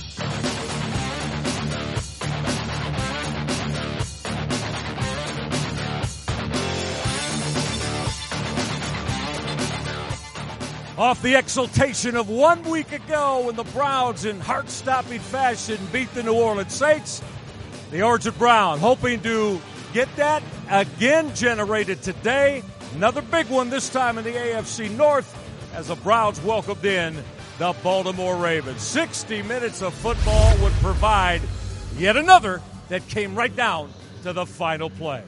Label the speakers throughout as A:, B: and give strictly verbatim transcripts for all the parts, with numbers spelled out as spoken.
A: Off the exultation of one week ago when the Browns in heart-stopping fashion beat the New Orleans Saints, the Orange and Brown hoping to get that again generated today. Another big one this time in the A F C North as the Browns welcomed in the Baltimore Ravens. sixty minutes of football would provide yet another that came right down to the final play.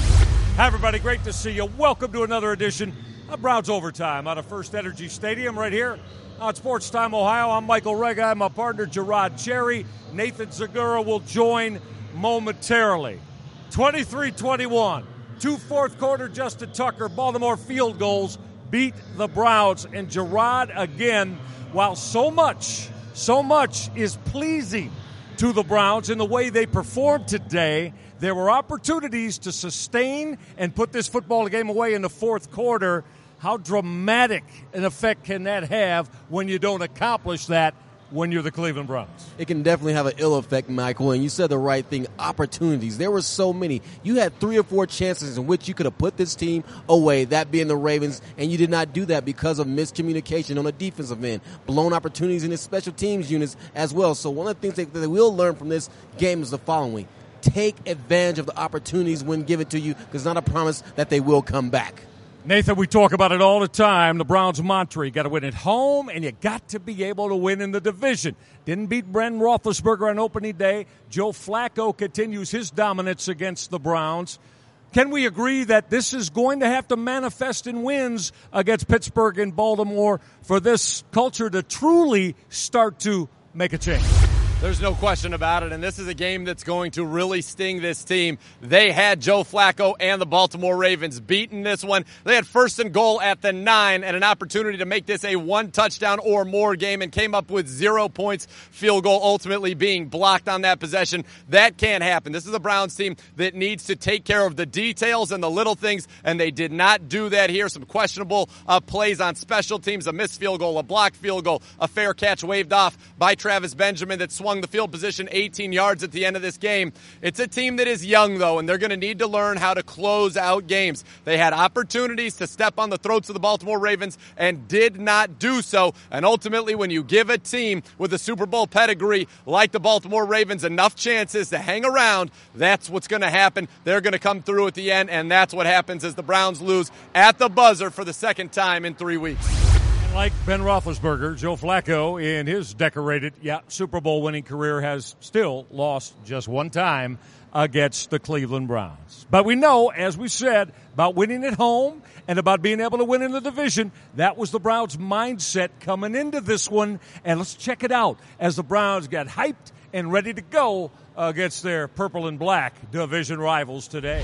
A: Hi, everybody. Great to see you. Welcome to another edition of Browns Overtime out of First Energy Stadium right here on Sports Time Ohio. I'm Michael Rega. I'm my partner, Gerard Cherry. Nathan Zagura will join momentarily. twenty-three twenty-one. Two fourth quarter Justin Tucker Baltimore field goals beat the Browns. And Gerard, again, while so much, so much is pleasing to the Browns in the way they performed today, there were opportunities to sustain and put this football game away in the fourth quarter. How dramatic an effect can that have when you don't accomplish that when you're the Cleveland Browns?
B: It can definitely have an ill effect, Michael, and you said the right thing. Opportunities. There were so many. You had three or four chances in which you could have put this team away, that being the Ravens, and you did not do that because of miscommunication on the defensive end, blown opportunities in the special teams units as well. So one of the things that, that we'll learn from this game is the following. Take advantage of the opportunities when given to you, because it's not a promise that they will come back.
A: Nathan, we talk about it all the time. The Browns' mantra, you got to win at home, and you got to be able to win in the division. Didn't beat Ben Roethlisberger on opening day. Joe Flacco continues his dominance against the Browns. Can we agree that this is going to have to manifest in wins against Pittsburgh and Baltimore for this culture to truly start to make a change?
C: There's no question about it, and this is a game that's going to really sting this team. They had Joe Flacco and the Baltimore Ravens beaten this one. They had first and goal at the nine and an opportunity to make this a one-touchdown or more game and came up with zero points, field goal ultimately being blocked on that possession. That can't happen. This is a Browns team that needs to take care of the details and the little things, and they did not do that here. Some questionable uh, plays on special teams, a missed field goal, a blocked field goal, a fair catch waved off by Travis Benjamin that swung the field position eighteen yards at the end of this game. It's a team that is young, though, and they're going to need to learn how to close out games. They had opportunities to step on the throats of the Baltimore Ravens and did not do so. And ultimately, when you give a team with a Super Bowl pedigree like the Baltimore Ravens enough chances to hang around, that's what's going to happen. They're going to come through at the end, and that's what happens as the Browns lose at the buzzer for the second time in three weeks.
A: Like Ben Roethlisberger, Joe Flacco, in his decorated, yeah, Super Bowl winning career, has still lost just one time against the Cleveland Browns. But we know, as we said, about winning at home and about being able to win in the division. That was the Browns' mindset coming into this one. And let's check it out as the Browns got hyped and ready to go against their purple and black division rivals today.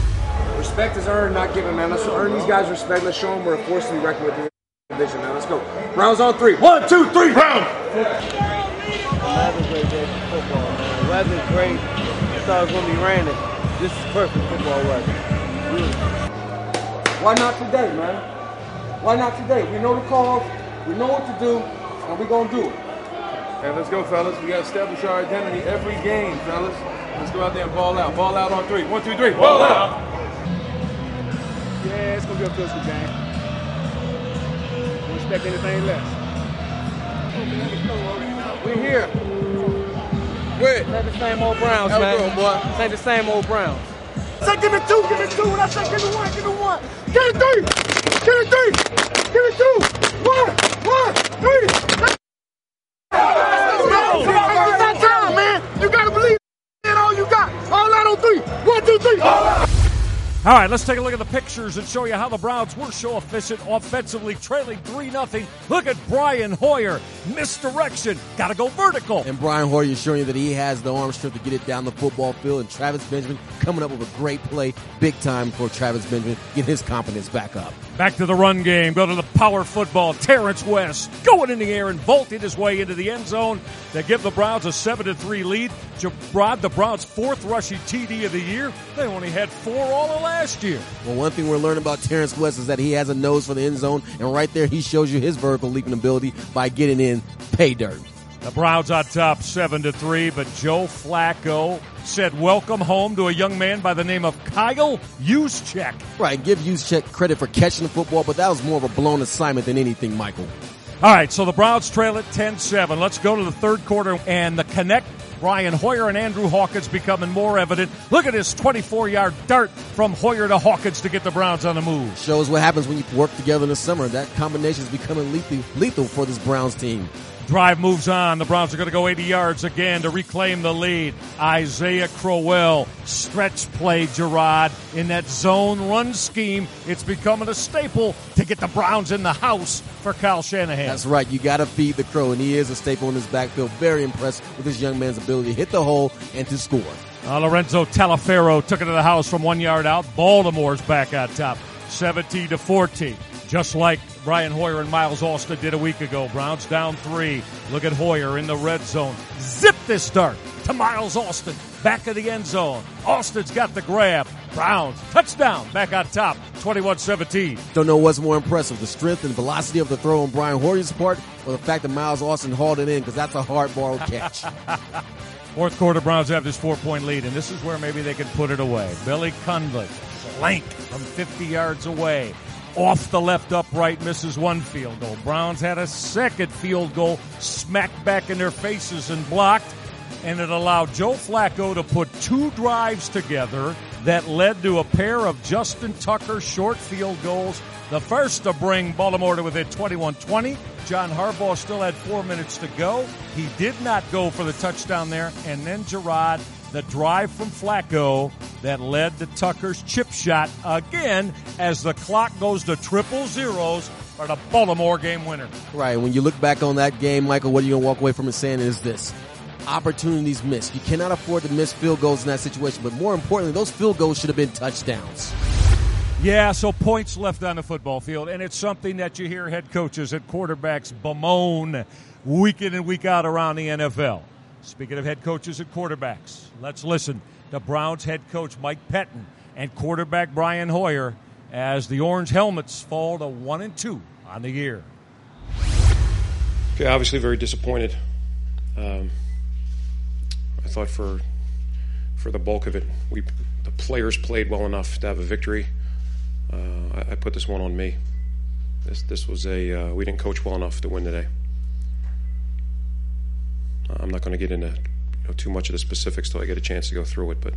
D: Respect is earned, not given, man. Let's earn these guys respect. Let's show them we're a force to be reckoned with. Division, man. Let's go. Browns on three. One, two, three, Browns!
E: The weather's great day for football, man. The weather's great. I thought it was going to be raining. This is perfect football weather.
D: Why not today, man? Why not today? We know the calls, we know what to do, and we're going to do it.
F: Hey, let's go, fellas. We got to establish our identity every game, fellas. Let's go out there and ball out. Ball out on three. One, two, three. Ball, ball out. out.
E: Yeah, it's going to be a physical game. Expect anything less.
D: We here. Where?
E: It's not the same old Browns, man.
D: Go, boy.
E: It's ain't the same old Browns.
G: Say give me two, give me two. When I say give me one, give me one. Give me three. Give me three. Give me two. One, one, three. It's that time, man. You gotta believe in all you got. All out on three. One, two, three. All out.
A: All right, let's take a look at the pictures and show you how the Browns were so efficient offensively, trailing three nothing. Look at Brian Hoyer. Misdirection. Got to go vertical.
B: And Brian Hoyer is showing you that he has the arm strength to get it down the football field. And Travis Benjamin coming up with a great play. Big time for Travis Benjamin. Get his confidence back up.
A: Back to the run game. Go to the power football. Terrence West going in the air and vaulted his way into the end zone to give the Browns a seven to three lead. Rod, the Browns' fourth rushing T D of the year. They only had four all of last year.
B: Well, one thing we're learning about Terrence West is that he has a nose for the end zone, and right there he shows you his vertical leaping ability by getting in pay dirt.
A: The Browns on top seven to three, but Joe Flacco said welcome home to a young man by the name of Kyle Juszczyk.
B: Right, give Juszczyk credit for catching the football, but that was more of a blown assignment than anything, Michael.
A: All right, so the Browns trail at ten seven. Let's go to the third quarter, and the connect, Brian Hoyer and Andrew Hawkins, becoming more evident. Look at this twenty-four-yard dart from Hoyer to Hawkins to get the Browns on the move.
B: Shows what happens when you work together in the summer. That combination is becoming lethal, lethal for this Browns team.
A: Drive moves on. The Browns are going to go eighty yards again to reclaim the lead. Isaiah Crowell, stretch play, Gerard. In that zone run scheme, it's becoming a staple to get the Browns in the house for Kyle Shanahan.
B: That's right. You got to feed the Crow, and he is a staple in this backfield. Very impressed with this young man's ability to hit the hole and to score.
A: Uh, Lorenzo Talaferro took it to the house from one yard out. Baltimore's back on top, seventeen to fourteen. Just like Brian Hoyer and Miles Austin did a week ago. Browns down three. Look at Hoyer in the red zone. Zip this dart to Miles Austin. Back of the end zone. Austin's got the grab. Browns, touchdown, back on top, twenty-one seventeen.
B: Don't know what's more impressive, the strength and velocity of the throw on Brian Hoyer's part, or the fact that Miles Austin hauled it in, because that's a hard-ball catch.
A: Fourth quarter, Browns have this four-point lead, and this is where maybe they can put it away. Billy Cunliffe, blank from fifty yards away. Off the left upright, misses one field goal. Browns had a second field goal smacked back in their faces and blocked, and it allowed Joe Flacco to put two drives together that led to a pair of Justin Tucker short field goals. The first to bring Baltimore to within twenty-one twenty. John Harbaugh still had four minutes to go. He did not go for the touchdown there. And then Gerard, the drive from Flacco that led to Tucker's chip shot again as the clock goes to triple zeros for the Baltimore game winner.
B: Right. When you look back on that game, Michael, what are you going to walk away from it saying is this: opportunities missed. You cannot afford to miss field goals in that situation, but more importantly, those field goals should have been touchdowns.
A: Yeah, so points left on the football field, and it's something that you hear head coaches and quarterbacks bemoan week in and week out around the N F L. Speaking of head coaches and quarterbacks, let's listen to Browns head coach Mike Pettine and quarterback Brian Hoyer as the Orange Helmets fall to one and two on the year.
H: Okay, obviously very disappointed. Um, I thought for for the bulk of it, we the players played well enough to have a victory. Uh, I, I put this one on me. This this was a uh, we didn't coach well enough to win today. I'm not going to get into you know, too much of the specifics till I get a chance to go through it, but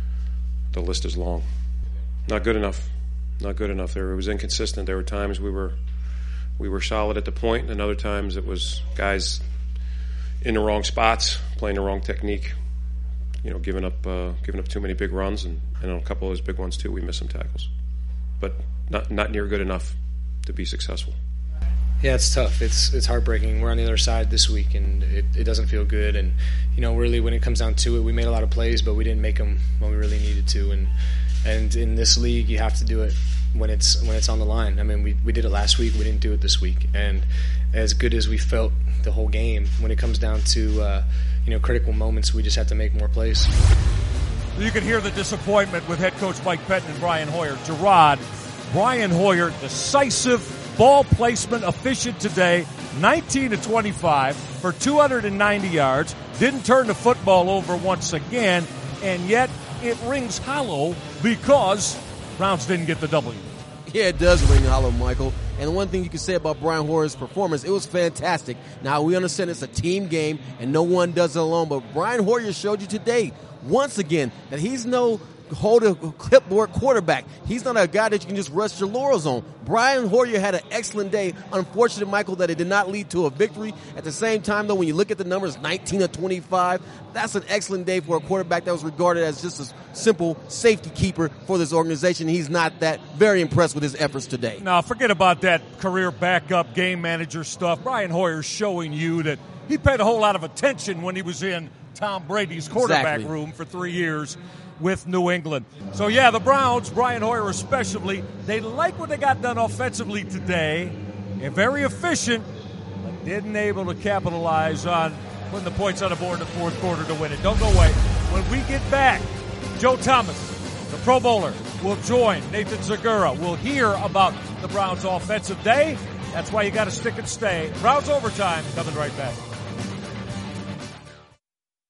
H: the list is long. Not good enough. Not good enough. There it was inconsistent. There were times we were we were solid at the point, and other times it was guys in the wrong spots, playing the wrong technique. You know, giving up uh, giving up too many big runs, and, and on a couple of those big ones too, we missed some tackles. But not not near good enough to be successful.
I: Yeah, it's tough. It's it's heartbreaking. We're on the other side this week, and it, it doesn't feel good. And you know, really, when it comes down to it, we made a lot of plays, but we didn't make them when we really needed to. And and in this league, you have to do it when it's when it's on the line. I mean, we we did it last week. We didn't do it this week. And as good as we felt the whole game, when it comes down to uh, you know critical moments, we just have to make more plays.
A: You can hear the disappointment with head coach Mike Pettine and Brian Hoyer. Gerard, Brian Hoyer, decisive ball placement, efficient today, nineteen to twenty-five for two hundred ninety yards. Didn't turn the football over once again, and yet it rings hollow because Browns didn't get the W.
B: Yeah, it does ring hollow, Michael. And the one thing you can say about Brian Hoyer's performance, it was fantastic. Now, we understand it's a team game, and no one does it alone, but Brian Hoyer showed you today, once again, that he's no hold a clipboard quarterback. He's not a guy that you can just rest your laurels on. Brian Hoyer had an excellent day. Unfortunate, Michael, that it did not lead to a victory. At the same time, though, when you look at the numbers, nineteen to twenty-five, that's an excellent day for a quarterback that was regarded as just a simple safety keeper for this organization. He's not that. Very impressed with his efforts today.
A: Now, forget about that career backup game manager stuff. Brian Hoyer's showing you that he paid a whole lot of attention when he was in Tom Brady's quarterback
B: exactly.
A: room for three years with New England. So, yeah, the Browns, Brian Hoyer especially, they like what they got done offensively today. They're very efficient, but didn't able to capitalize on putting the points on the board in the fourth quarter to win it. Don't go away. When we get back, Joe Thomas, the Pro Bowler, will join Nathan Zagura. We'll hear about the Browns' offensive day. That's why you got to stick and stay. Browns Overtime coming right back.